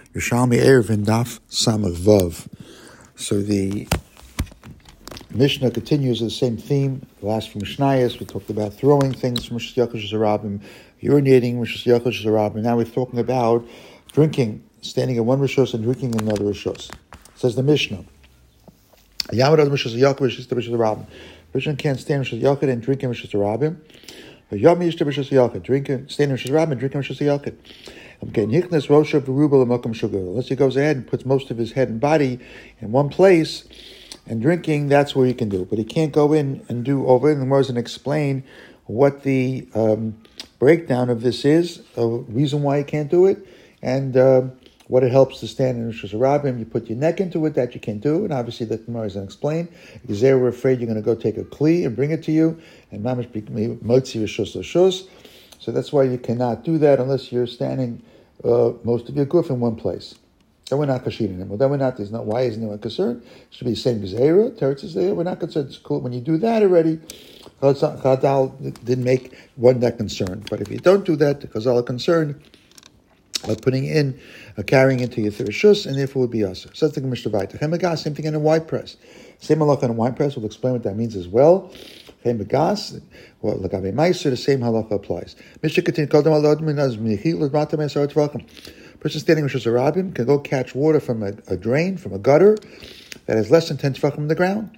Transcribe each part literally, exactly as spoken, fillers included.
Yerushalmi Erevin Daf Samach Vav. So the Mishnah continues the same theme. The last few Mishnayos, we talked about throwing things from Rishus Yakush Zarabim, urinating from Rishus Yakush Zarabim. Now we're talking about drinking, standing in one Rishus and drinking in another Rishus. Says the Mishnah. Yamad Rishus Yakush Rishus Zarabim. Rishon can't stand Rishus Yakush and drink in Rishus Zarabim. Yom Yish Rishus Yakush, drinking, standing in Rishus Zarabim and drinking Rishus Yakush. Okay, Unless he goes ahead and puts most of his head and body in one place and drinking, that's where he can do. But he can't go in and do over in the Gemara and explain what the um, breakdown of this is, the reason why he can't do it, and uh, what it helps to stand in Rishus Harabim. You put your neck into it, that you can do, and obviously the Gemara doesn't explain. Because they were afraid you're going to go take a kli and bring it to you, and mamish be motzi rishus l'shus. So that's why you cannot do that unless you're standing uh, most of your goof in one place. Then we're not kashin anymore. Then we're not, there's not, why isn't anyone concerned? It should be the same gzeira, teretz is there, we're not concerned. It's cool. When you do that already, Chazal didn't make one that concerned. But if you don't do that, Chazal are concerned about putting in, uh, carrying into your thirshus, and therefore would be usher. So that's the Mishnah Vayta. Chemagas, same thing in a wine press. Same halacha in a wine press, we'll explain what that means as well. Chemagas, well, Lagabe Meiser, the same halacha applies. Mishnah continues, Kol Dam Alod Minaz Michil L'Mata Me'asar Tvachim. Person standing in Rishus Harabim can go catch water from a, a drain, from a gutter that is less than ten tefachim from the ground,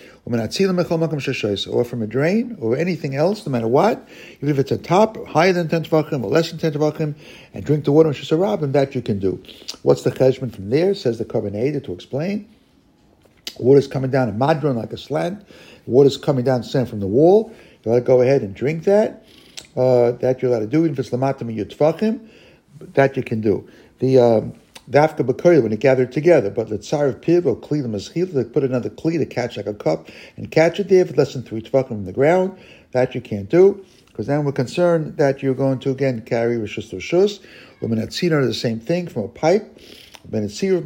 or from a drain, or anything else, no matter what, even if it's a top higher than ten tefachim or less than ten tefachim, and drink the water in Rishus Harabim, that you can do. What's the cheshbon from there? Says the Karbaneda to explain. Water's coming down a madron like a slant. Water's coming down sand from the wall. You're allowed to go ahead and drink that. Uh, that you're allowed to do, even if it's lamatam yutfachim. That you can do. The um, dafka b'koil, when they gathered together, but the tsar of piv or kli l'maschil, they put another kli to catch like a cup and catch it there if it's less than three tefachim from the ground. That you can't do, because then we're concerned that you're going to again carry rishus l'shus. Women at tzina are the same thing from a pipe. Well,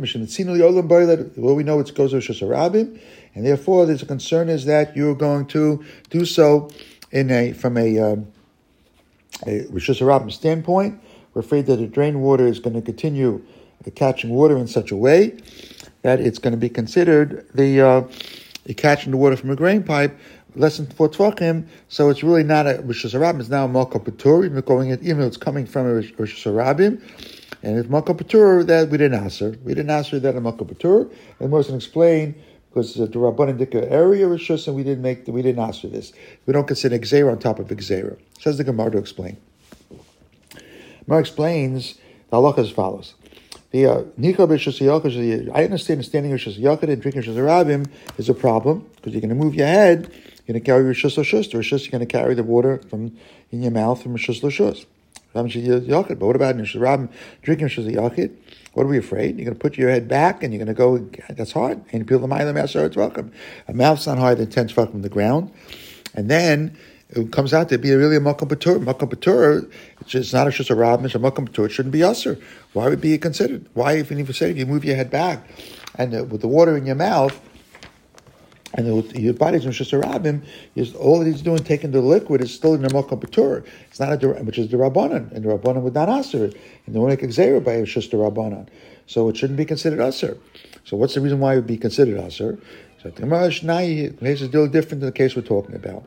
we know it goes to Rishus Harabim, and therefore there's a concern is that you're going to do so in a from a, um, a Rishus Harabim standpoint. We're afraid that the drain water is going to continue catching water in such a way that it's going to be considered the uh, catching the water from a grain pipe less than four tvachim. So it's really not a Rishus Harabim. It's now a Malka Patur, even going it, even though it's coming from a Rishus Harabim. And if Malka Patur, that we didn't answer. We didn't answer that in Malka Patur. And Moshe explain because it's a Rabbanan Dika area Rishus, and we didn't make we didn't answer this. We don't consider Gzeira on top of Gzeira. Says the Gemara to explain. Gemara explains the halacha as follows. The uh, I understand standing Rishus Yakush and drinking Rishus Harabim is a problem because you're going to move your head, you're going to carry Rishus L'shus. The Rishus, you're going to carry the water from in your mouth from Rishus L'shus. But what about Rishus Harabim drinking Rishus Yakush? What are we afraid? You're going to put your head back and you're going to go. That's hard. And people the ma'ila me'asar tzvachim. A mouth's not higher than ten tzvachim from the ground, and then it comes out to be really a Makam Patur. Makam Patur, it's just not a Rishus Harabim, it's a Makam Patur. It shouldn't be usher. Why would it be considered? Why, if you say, if you move your head back and uh, with the water in your mouth and the, your body's in Rishus Harabim, all that he's doing, taking the liquid, is still in the Makam Patur. It's not a, which is the Rabbanan, and the Rabbanan would not usher it. And they won't make a Gzeira by Rishus the Rabbanan. So it shouldn't be considered usher. So what's the reason why it would be considered usher? So the Gemara Shnai, the case is still different than the case we're talking about.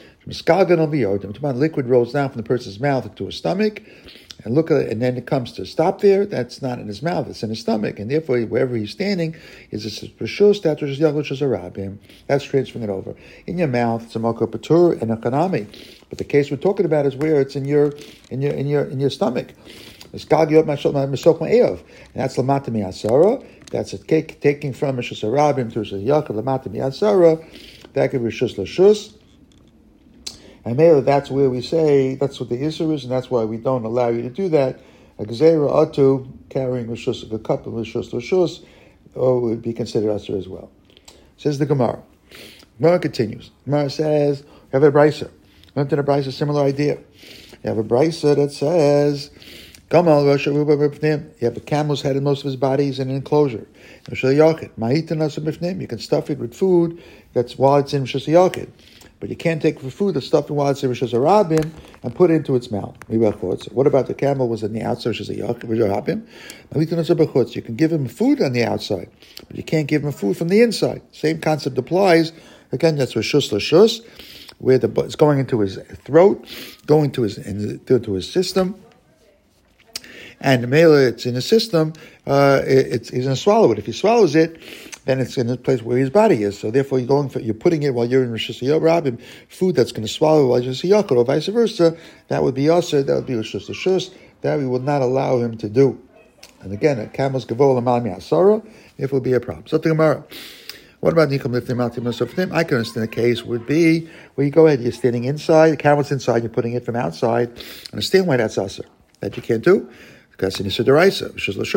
Liquid rolls down from the person's mouth into his stomach, and look at it, and then it comes to stop there. That's not in his mouth; it's in his stomach, and therefore, wherever he's standing is a rishus. That's Rishus Yakush Harabim. That's transferring it over in your mouth. It's a Malka Patur and a kanami. But the case we're talking about is where it's in your in your in your in your stomach. And that's lamata mi'asara. That's a cake taking from Rishus Harabim to Rishus Yakush lamata mi'asara. That could be Rishus L'shus. And maybe that's where we say, that's what the Isser is, and that's why we don't allow you to do that. A Gzeira Atu, carrying Rishus, a cup of Rishus L'shus, or would be considered Asr as well. Says the Gemara. Gemara continues. Gemara says, you have a Brisa. Learned in a Brisa, similar idea. You have a Brisa that says, Gamal Rosh Aruba B'fnim. You have a camel's head and most of his body is in an enclosure. You can stuff it with food that's while it's in Rishus Yakush. but you can't take for food the stuff while it's in Rishus Harabim and put it into its mouth. What about the camel was on the outside, Rishus Harabim? You can give him food on the outside, but you can't give him food from the inside. Same concept applies. Again, that's Rishus Lashus, where the it's going into his throat, going to his into his system. And the male, it's in the system, uh, it, it's, he's going to swallow it. If he swallows it, then it's in the place where his body is. So therefore, you're going for, you're putting it while you're in Rishus Harabim, food that's going to swallow while you're in Rishus Yachid, or vice versa. That would be also, that would be Rishus Lashus. That we would not allow him to do. And again, a camel's gavol amal mi'asara, it will be a problem. So the Gemara. What about Nikom Lifnim Altim Softim? I can understand a case would be where you go ahead, you're standing inside, the camel's inside, you're putting it from outside. Understand why that's asr. That you can't do. Because in Yisudaraisa,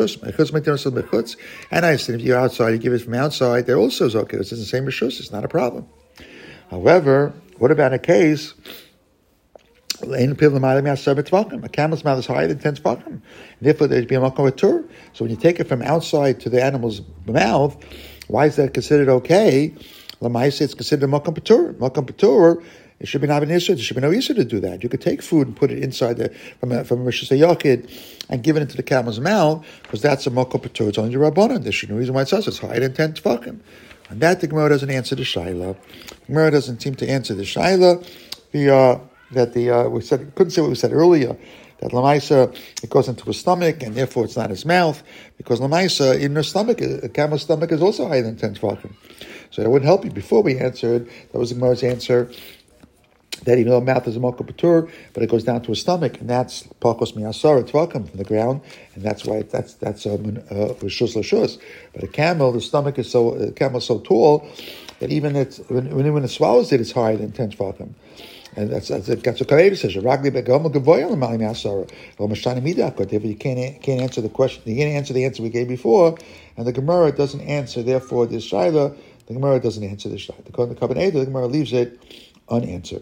and I said if you're outside, you give it from outside, they're also okay. It's the same Rishus, it's not a problem. However, what about a case? A camel's mouth is higher than ten tefachim. Therefore, there'd be a makom patur. So when you take it from outside to the animal's mouth, why is that considered okay? Lamaisa, it's considered a makom patur. Makom patur. It should be not an issue. There should be no issue to do that. You could take food and put it inside the from a, from a Rishus Yachid and give it into the camel's mouth because that's a makom patur. It's only the rabbanon. There's no reason why it's us. It's higher than ten tefachim. And that the Gemara doesn't answer the shaila. The Gemara doesn't seem to answer the shaila. The uh, that the uh, we said couldn't say what we said earlier. That lamaisa it goes into his stomach and therefore it's not his mouth because lamaisa in her stomach, a camel's stomach is also higher than ten tefachim. So that wouldn't help you. Before we answered, that was the Gemara's answer. That even though the mouth is a makom patur, but it goes down to his stomach, and that's pakos mi'asara tefachim from the ground, and that's why it, that's that's a rishus lashus. But a camel, the stomach is so the camel is so tall that even it's when when it swallows it, it's higher than ten tefachim. And that's that's that's what Karev says. Ragli begam gavoya l'mali mi'asara. Or mashani midakot. Therefore, you can't can't answer the question. You can't answer the answer we gave before, and the Gemara doesn't answer. Therefore, this shaila, the Gemara doesn't answer this shaila. The Kabbalah, the Gemara leaves it unanswered.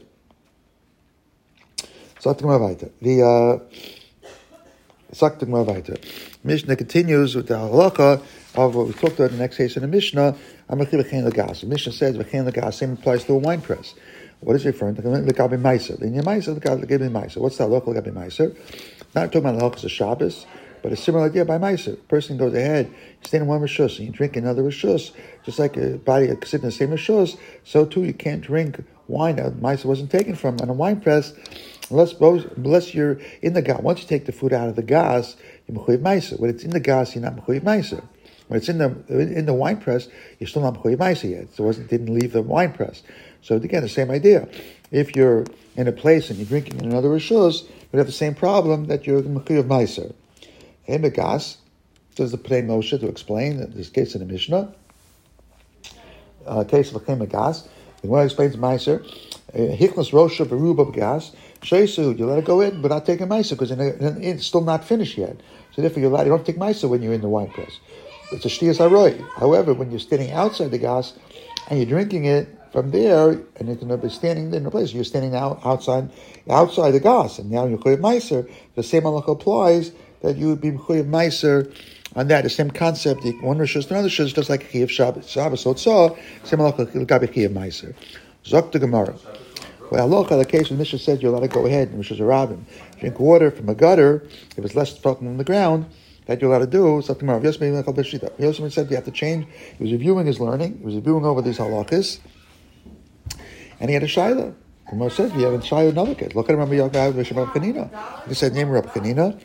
Sagt Gemara weiter. The uh, Sagt Gemara weiter. Mishnah continues with the halacha of what we talked about in the next case in the Mishnah. Amachi v'chein lagas. The Mishnah says v'chein lagas. Same applies to a wine press. What is it referring to? L'gabi meiser. The meiser l'gabi meiser. What's that halacha l'gabi meiser? Not talking about halachas of Shabbos, but a similar idea by meiser. A person goes ahead, you stand in one rishus and you drink another rishus, just like a body sitting in the same rishus. So too, you can't drink wine that meiser wasn't taken from on a wine press. Unless, unless you're in the gas. Once you take the food out of the gas, you're mechuyev meiser. When it's in the gas, you're not mechuyev meiser. When it's in the in the wine press, you're still not mechuyev meiser yet. So it wasn't, didn't leave the wine press. So again, the same idea. If you're in a place and you're drinking in another rishus, you have the same problem that you're mechuyev meiser. In the gas, says the Pnei Moshe to explain this case in the Mishnah. Uh, case of a gas. The Gemara explains meiser. Hichnas rosha beruba gas. Sheisu, you let it go in, but not take a meiser because it's still not finished yet. So therefore, you're allowed, you don't take meiser when you're in the wine press. It's a shtiyas haroy. However, when you're standing outside the gas and you're drinking it from there, and you're going to be standing in a place, you're standing out outside outside the gas, and now you're mechuyev meiser. The same halacha applies that you would be mechuyev meiser on that. The same concept, one rishus to another rishus, just like chiyav Shabbos. Shabbos otzah, same halacha l'gabi chiyav meiser. Zok the Gemara. Well, halacha, the case when Mishnah said you're allowed to go ahead and Rishus Harabim, drink water from a gutter, if it's less fucking on the ground, that you're allowed to do, so tomorrow. Yes, maybe like Beshita. He also said you have to change. He was reviewing his learning, he was reviewing over these halachas, and he had a shaila. The Gemara says we have a shaila another case. Look at Rabbi Yochanan Rabbi Chanina. He said, name Rabbi Chanina.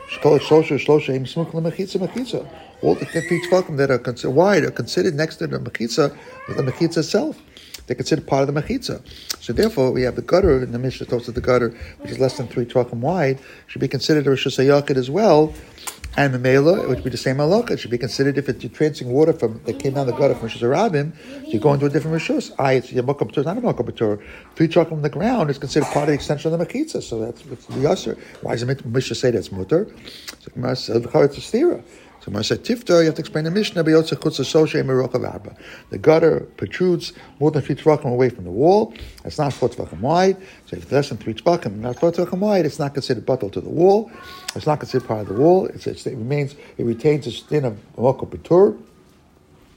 All the three tefachim that are considered wide are considered next to the mechitza, with the mechitza itself. They're considered part of the mechitza. So therefore, we have the gutter in the Mishnah talks of the gutter, which is less than three tefachim wide, should be considered a Rishus Yachid as well. And the Mela, it would be the same halacha. It should be considered if it's, you're transferring water from that came down the gutter from Rishus Harabim, so you go into a different Rishus. Ah, it's your makom patur, not a makom patur. Three tefachim from the ground is considered part of the extension of the mechitza. So that's, that's the yasser. Why does the Mishnah say that's mutter? So Gemara says it's a stira. So when I said tifta, you have to explain the Mishnah. The gutter protrudes more than three tefachim away from the wall. It's not four tefachim wide. So if it's less than three tefachim, not four tefachim wide, it's not considered buttal to the wall. It's not considered part of the wall. It's, it's, it remains. It retains the skin of makom patur.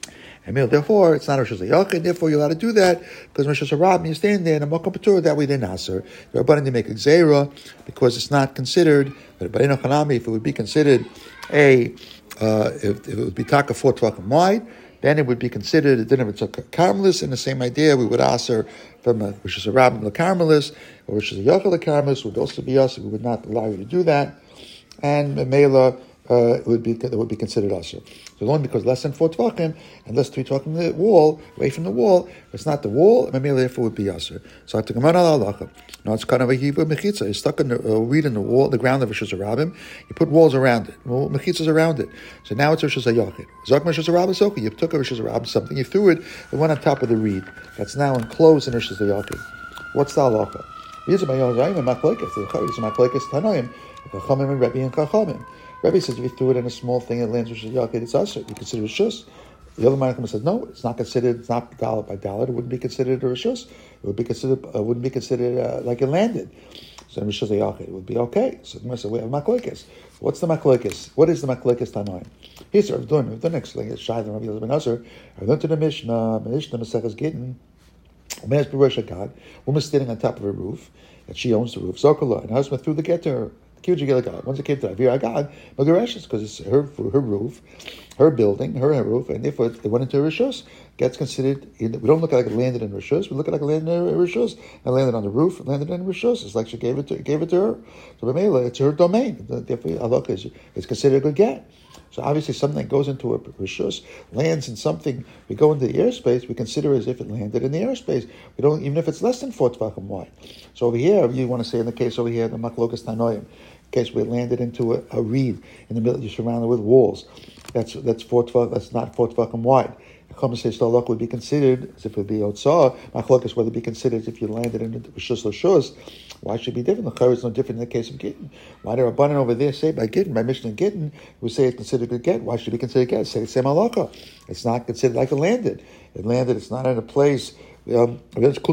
And therefore, it's not a Rosh Hashanah. Therefore, you're allowed to do that because Rosh Hashanah, you're standing there in a Mokum Patur. That way, they're Nasser. They're abundant to make a Gzeira because it's not considered. But by Hanami, if it would be considered a, uh, if, if it would be taka four tefachim wide, then it would be considered a din of a Carmelis. And the same idea, we would answer from a Rosh Hashanah the Carmelis or Rosh Hashanah the Carmelis would also be us. We would not allow you to do that. And Mela. Uh, it would be it would be considered usher. So only because less than four tvachim and less three tvachim from the wall, away from the wall, if it's not the wall, maybe therefore would be usher. So I took him on halacha. Now it's kind of a hebrew mechitza. It's stuck in the uh, weed in the wall, the ground of Rosh Hashanah. You put walls around it, well, mechitzas around it. So now it's Rosh Hashanah. Zok Rosh Hashanah soka. You took a Rosh Hashanah something, you threw it, it went on top of the reed. That's now enclosed in Rosh Hashanah. What's the halacha? These are my own zayim and machlekes. These are machlekes tanoim, chachamim and Rebbe and chachamim. Rebbe says if you threw it in a small thing, it lands Rosh Hashanah, it's usher. You consider it shus. The other Malachim says no, it's not considered. It's not dollar by dollar. It wouldn't be considered a rishus. It would be considered. Uh, wouldn't be considered uh, like it landed. So in rishus ayachid, it would be okay. So the Gemara we have machlekes. What's the machlekes? What is the machlekes tanoim? Here's what I've done. I've done next thing. It's Shai and Rabbi Elazar ben Azar. I went to the Mishnah. Mishnah Maseches Gittin. Woman has Berush Agag. Woman standing on top of a roof, and she owns the roof. Zokola, and her husband threw the get to her. Once it came to Avir Agag, Magareshes, because it's her her roof, her building, her roof, and therefore it went into Rishus, gets considered, in, we don't look like it landed in Rishus, we look like it landed in Rishus, and landed on the roof, and landed in Rishus. It's like she gave it to, gave it to her. So B'meila, it's her domain. Therefore, Halakha is it's considered a good get. So obviously something that goes into a Rishus, lands in something, we go into the airspace, we consider as if it landed in the airspace. We don't, even if it's less than four tvachim wide. So over here, you want to say in the case over here, the Machlokas Tanoim, case where it landed into a, a reed in the middle, you're surrounded with walls. That's that's four tvachim. That's not four tvachim wide. The Chacham says Stalok would be considered as if it would be Otzah. Machlokas whether it be considered as if you landed in Rishus Lashus. Why should it be different? The Chayr is no different in the case of Gittin. Why they're abundant over there? Say by Gittin, by Mishnah Gittin, we say it's considered a get. Why should it be considered a get? Say the same halacha. It's not considered like it landed. It landed. It's not in a place. Um, we say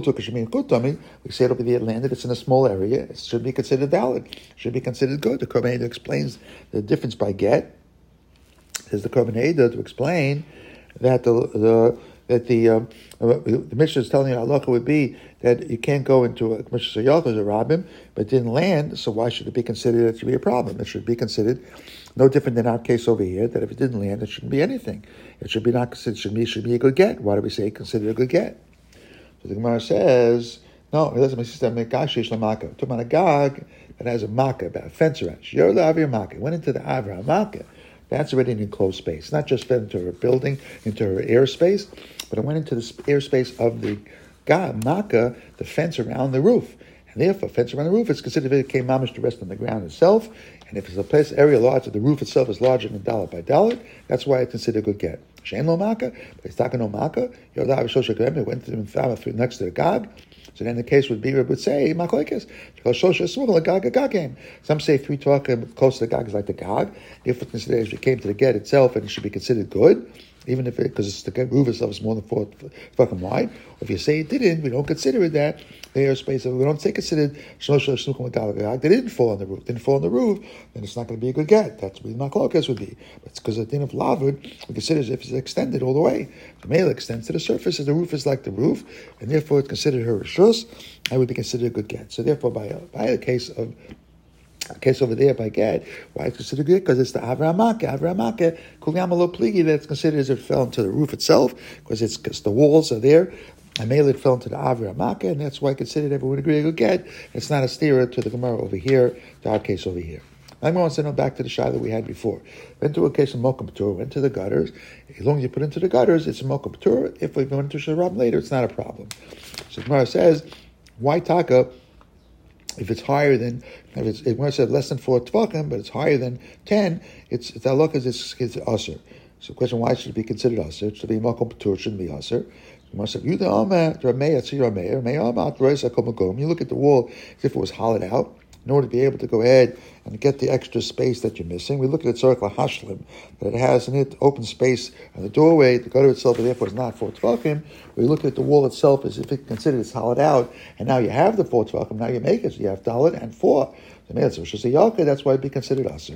it over there, it landed, it's in a small area, it should be considered valid, it should be considered good. The Korban Eidah explains the difference by get. Says the Korban Eidah to explain that the, the that the um, the Mishnah is telling you halacha would be that you can't go into a Mishnah Sayach as a rabbim, but it didn't land, so why should it be considered that it should be a problem? It should be considered no different than our case over here, that if it didn't land, it shouldn't be anything. It should be not considered, it should be, it should be a good get. Why do we say consider a good get? So the Gemara says, no, it doesn't make sense. We're talking about a gag that has a makkah, about a fence around it. You're the Avir makkah. It went into the Avir makkah. That's already an enclosed space. Not just fed into her building, into her airspace, but it went into the airspace of the gag, makkah, the fence around the roof. And therefore, fence around the roof is considered if it came mamish to rest on the ground itself. And if it's a place area large, the roof itself is larger than dollar by dollar, that's why it's considered a good get. Shein lo makkah, but it's talking no makkah. You're the Avir Shosha Grem, it went to the next to the gag. So then the case would be, it would say, machlekes. Some say three talk close to the gag is like the gag. If it considered if it came to the get itself, and it should be considered good, even if it, because the roof itself is more than four fucking wide. Or if you say it didn't, we don't consider it that. The airspace, we don't say considered, they didn't fall on the roof, didn't fall on the roof, then it's not going to be a good get. That's what the machlokes would be. But it's because the din of lavud, we consider as if it's extended all the way. The male extends to the surface, and the roof is like the roof, and therefore it's considered her rishus, and would be considered a good get. So therefore, by a, by a case of A case over there by get, why it's considered good? Because it's the Avra Makkah. Avra Makkah, Kulyamalo Pligi, that's considered as if it fell into the roof itself, because it's because the walls are there. And mainly it fell into the Avra Makkah, and that's why I considered everyone agree a good get. It's not a steer to the Gemara over here, to our case over here. I'm going to send them back to the Shah that we had before. Went to a case of Mokum Patur, went to the gutters. As long as you put into the gutters, it's a Mokum Patur. If we go into Sharab later, it's not a problem. So the Gemara says, why taka? If it's higher than, if it's, it said less than four tvachim, but it's higher than ten, it's the halakha is it's, it's usher. So the question, why should it be considered usher? It should be makom patur, shouldn't be usher. You look at the wall as if it was hollowed out. In order to be able to go ahead and get the extra space that you're missing, we look at the tzorach lahashlim, that it has in it open space on the doorway, the gutter itself, and therefore is not four tvachim. We look at the wall itself as if it considered it's hollowed out, and now you have the four tvachim, now you make it, so you have dalet and four. That's why it'd be considered aser.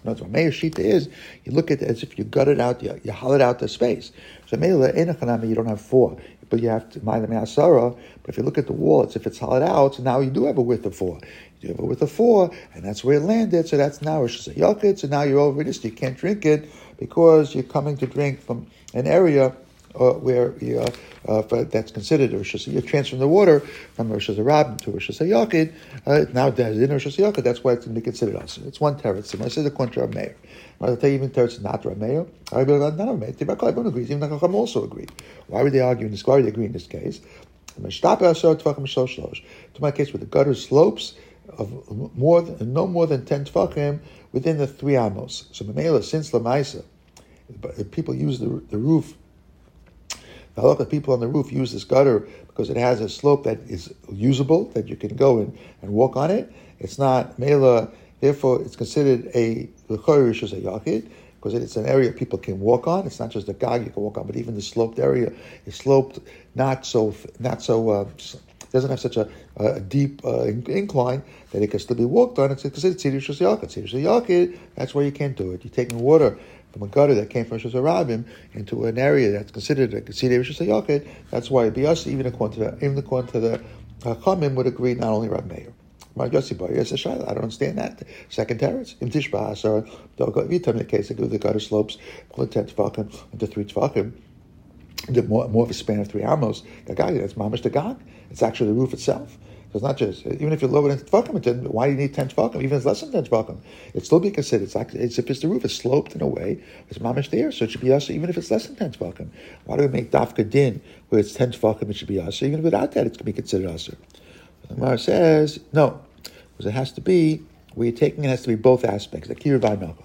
In other words, Meir Shita is, you look at it as if you gutted out, you, you hollowed out the space. So Meila Enochanami, you don't have four, but you have to Maila Me'asara. But if you look at the wall, it's if it's hollowed out, so now you do have a width of four. You have a width of four, and that's where it landed, so that's now Rosh Hashanah. So now you're over this, you can't drink it because you're coming to drink from an area uh, where you, uh, uh, for, that's considered a Rosh Hashanah. You're transferring the water from Rosh Hashanah to Rosh Hashanah. Uh, now there's in Rosh Hashanah, that's why it's going to be considered also. It's one teretz. So I said the contrary of Meir. I'll tell you even teretz is not Rav Meir. I will not Rav Meir. Tibakal Ibn agrees. Even the Chacham also agree. Why would they argue in this? Why would they agree in this case? To my case, with the gutter slopes of more than, no more than ten tefachim within the three amos. So Mamela, since Lamaisa, people use the the roof. The halakha people on the roof use this gutter because it has a slope that is usable, that you can go in and walk on it. It's not Mela, therefore it's considered a l'chorish as a yachid, because it's an area people can walk on. It's not just a gag you can walk on, but even the sloped area is sloped not so not so uh, doesn't have such a, a deep uh, incline that it can still be walked on. It's considered tzidur shus yachid. Tzidur shus yachid, that's where you can't do it. You're taking water from a gutter that came from Shus Harabim into an area that's considered a tzidur shus yachid. That's why it'd be us, even according to the, even according to the Chachamim would agree, not only Rav Meir. I don't understand that. Second teretz. Im tishba, so if you tell me the case, they do the gutter slopes, pull the ten tefachim into three tefachim, more, more of a span of three amos. Gagag, that's mamash the gag. It's actually the roof itself. So it's not just, even if you're lower than tefachim, why do you need ten tefachim? Even if it's less than ten tefachim, it'd still be considered. It's, like, it's if it's the roof, it's sloped in a way, it's mamash there, so it should be us, even if it's less than ten tefachim. Why do we make dafka din where it's ten tefachim, it should be us? Even without that, it's going to be considered us. The Gemara says, no, because it has to be, where you're taking it has to be both aspects, the kir v'anocha.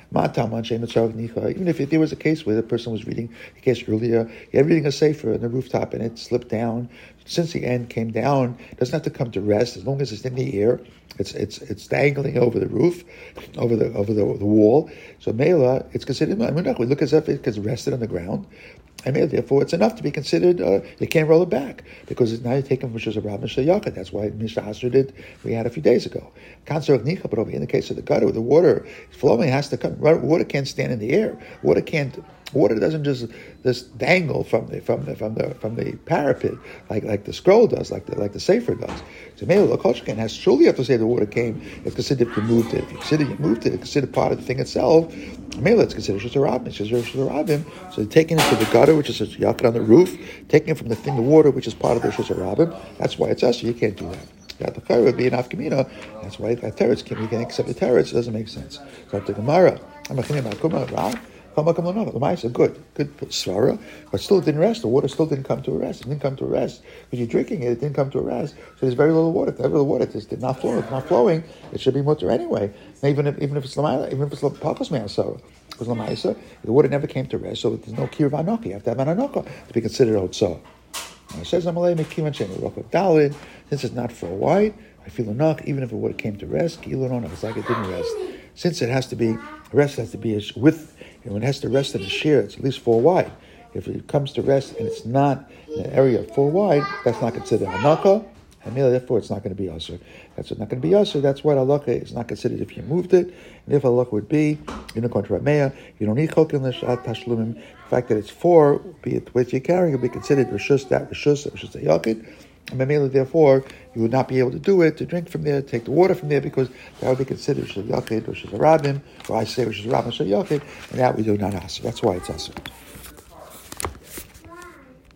Even if there was a case where the person was reading the case earlier, he had reading a sefer on the rooftop and it slipped down. Since the end came down, it doesn't have to come to rest as long as it's in the air. It's it's it's dangling over the roof, over the over the, the wall. So Mela, it's considered. We look as if it gets rested on the ground. And therefore, it's enough to be considered. Uh, you can't roll it back because it's now you're taking from Shus Harabim Shayachid. That's why Mishnah Asher did. We had a few days ago. But over in the case of the gutter, the water flowing has to come. Water can't stand in the air. Water can't. Water doesn't just just dangle from the from the from the from the parapet like like the scroll does, like the like the sefer does. So maybe the Koshkin has surely have to say the water came. It's considered if you moved it. If you consider you moved it, it's considered part of the thing itself. Maybe it's considered Shus Harabim. It's Shus Harabim. So taking it to the gutter, which is a yakid on the roof, taking it from the thing, the water, which is part of the Shus Harabim. That's why it's us. So you can't do that. The Chayr would be an afkamina. That's why that teretz can we can accept the teretz. It doesn't make sense. So the Gemara, I'm a good, good svara, but still it didn't rest. The water still didn't come to a rest. It didn't come to a rest because you're drinking it. It didn't come to a rest. So there's very little water. If very little water is not flowing. It's not flowing. It should be mutter anyway. Even if even if it's lamaila, even if it's pakos me'asara, because lamaisa, the water never came to rest. So there's no kir v'anoka. You have to have an anoka to be considered otzah. It says Amalei mekivan shein rock of dalid. Since it's not four wide, I feel enough. Even if it would have came to rest, it's like it didn't rest. Since it has to be rest has to be with. And when it has to rest in a shear, it's at least four wide. If it comes to rest and it's not in an area of four wide, that's not considered hanaka, and therefore it's not going to be usher. That's not going to be usher. That's why halakha is not considered if you moved it. And therefore halakha would be, in the contra Meya, you don't need chokin l'shat tashlumim. The fact that it's four, be it with you're carrying, will be considered rishus, that rishus, rishus a yakid. And Mamela, therefore, you would not be able to do it, to drink from there, take the water from there, because that would be considered Shul Yachid, or Shul Harabim, or I say Shul Harabim, Shul Yachid, and that we do not ask. That's why it's us.